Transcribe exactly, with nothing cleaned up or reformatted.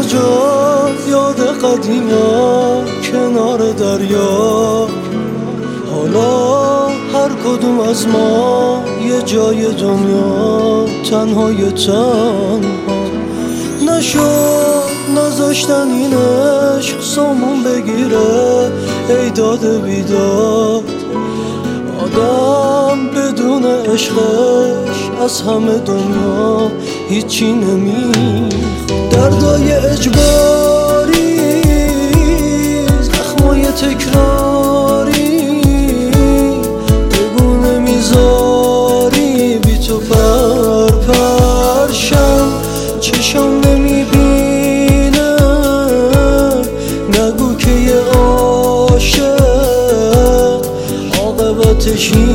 جا یاد قدیما کنار دریا، حالا هر کدوم از ما یه جای دنیا تنهای تنها. نشد نذاشتن این عشق سامون بگیره ای داد بیداد، آدم بدون عشقش از همه دنیا هیچی نمیخواد. دردای اجباری، زخمای تکراری، بگو نمیذاری بی تو پر پرشم، چشم نمیبینه نگو که یه عاشق عاقبتش